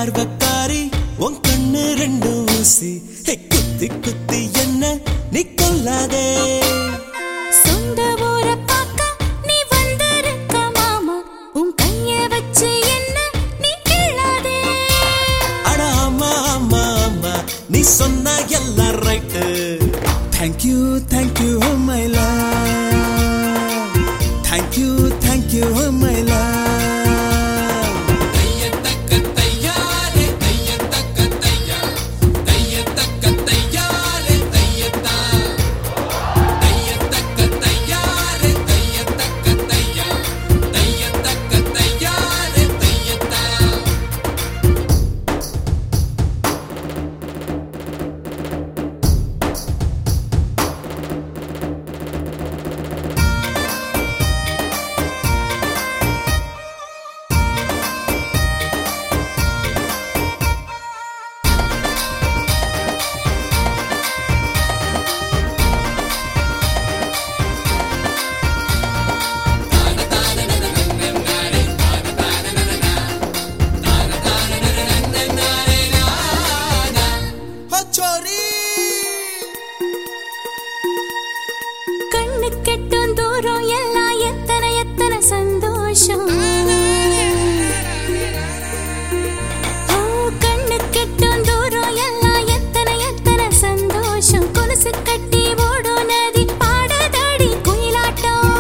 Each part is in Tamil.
பார்வக்காரி உன் கண்ணு ரெண்டு ஊசி குத்தி குத்தி என்ன நீ கொல்லாதே சொந்த ஊர பாக்க நீ வந்திருக்க மாமா உன் கைய வச்சு என்ன நீ கேளாதே அட ஆமா ஆமா ஆமா நீ சொன்ன எல்லாம் right thank you thank you my love thank you my love கண்ணு கெட்டும் தூரம் எல்லாம் எத்தனை எத்தனை சந்தோஷம் கண்ணு கெட்டும் தூரம் எல்லாம் எத்தனை எத்தனை சந்தோஷம் கொலுசு கட்டி ஓடும் நதி பாடதடி குயிலாட்டம்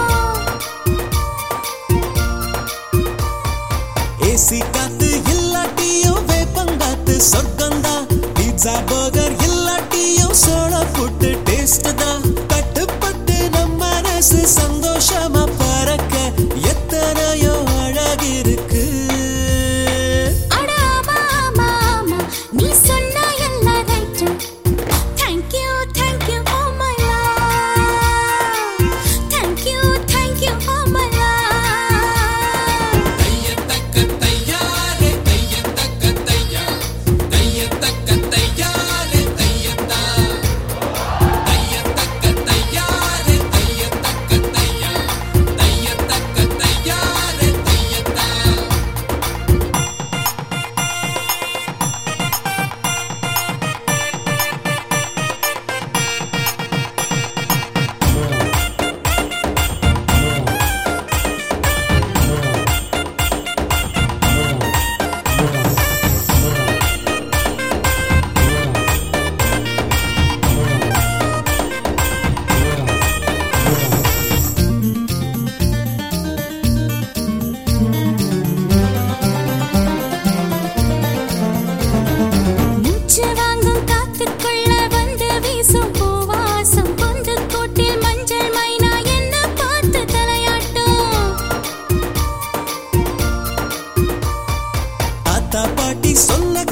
ஏசி காத்து இல்லாட்டியும் வேப்பங்காத்து சொர்க்கந்தா பீட்சா பர்கர் இல்லாட்டியும் சோளா புட்டு டேஸ்ட் தான் கட்டுப்பட்டு நம்ம மனசு சந்தோஷமா பறக்க எத்தனையோ அழகிருக்கு அட ஆமா ஆமா ஆமா நீ சொன்ன எல்லாம் right thank you oh my love thank you oh my love பாட்டி சொன்ன